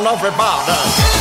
everybody.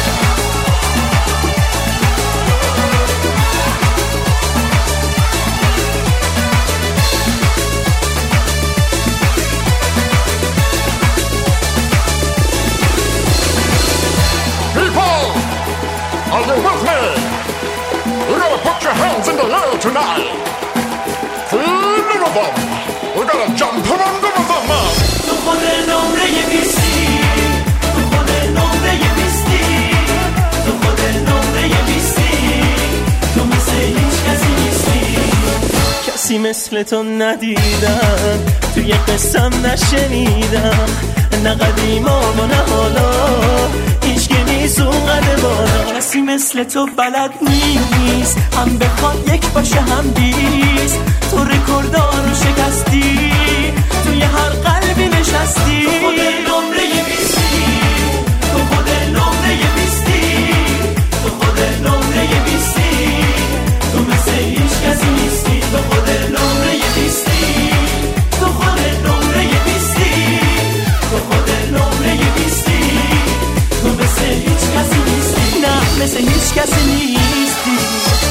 Are you with me? You gotta put your hands in the air tonight. Feel the rhythm. We gotta jump around the rhythm. تو خود نمره بیستی، تو خود نمره بیستی، تو خود نمره بیستی، تو مثل هیچ کسی نیستی. کسی مثل تو ندیدم، توی قصم نشنیدم، نه قدیما و نه حالا هیچ که نیست اون قد بالا. کسی مثل تو بلد نیست، هم بخواد یک باشه هم بیست. تو رکوردار رو شکستی، توی هر قلبی نشستی. تو خود نمره بیستی، تو خود نمره بیستی، تو خود نمره بیستی، تو مثل هیچ کسی نیستی. تو خود نمره بیستی، تو خود نمره بیستی، تو خود نمره بیستی، تو مثل هیچ کسی نیستی. نه مثل هیچ کسی نیستی.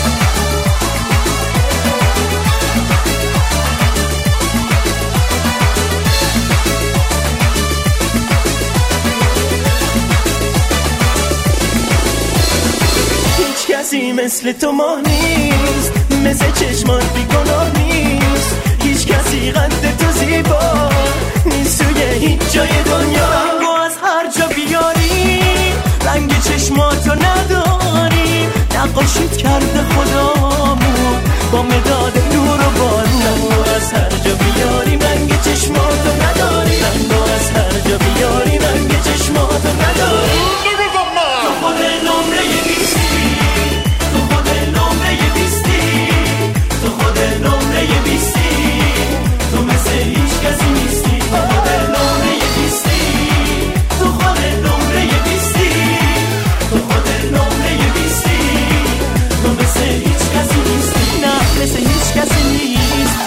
هیچ کسی مثل تو ما نیست، مثل چشمان بیگناه نیست. هیچ کسی قد تو زیبا نیست توی هیچ جای دنیا. رنگو از هر جا بیاری، رنگ چشماتو نداری. نقاشیت کرده خدامون با مداد نور و بارون. رنگو از هر جا بیاری، رنگ چشماتو نداری. رنگو از هر جا بیاری، رنگ چشماتو نداری. تو خود نمره بیستی، تو خود نمره بیستی، تو خود نمره بیستی، تو مثل هیچ کسی نیستی. تو خود نمره بیستی، تو خود نمره بیستی، تو خود نمره بیستی، تو مثل هیچ کسی نیستی. نه مثل هیچ کسی نیستی.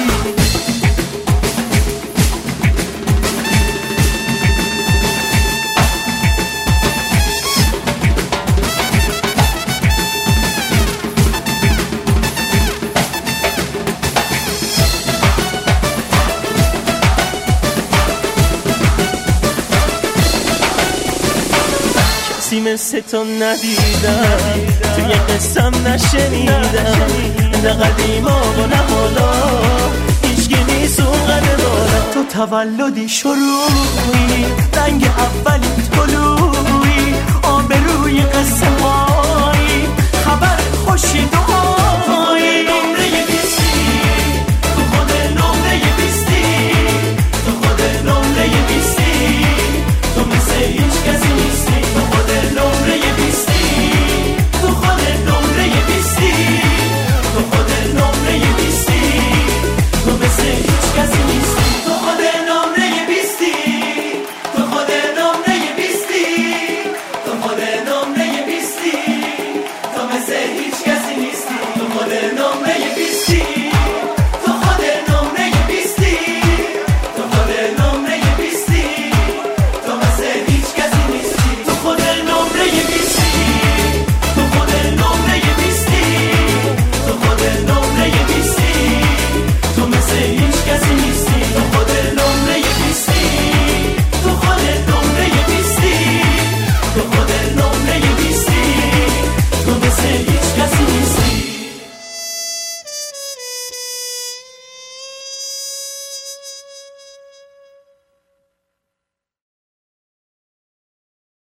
کسی مثل تو ندیدم، توی قصم نشنیدم، نه قدیما و نه حالا هیچ که نیست اون قد بالا. تو تولدی شروعی، رنگ اولی طلوعی، آب روی قصه هایی، خبر خوشی دعایی.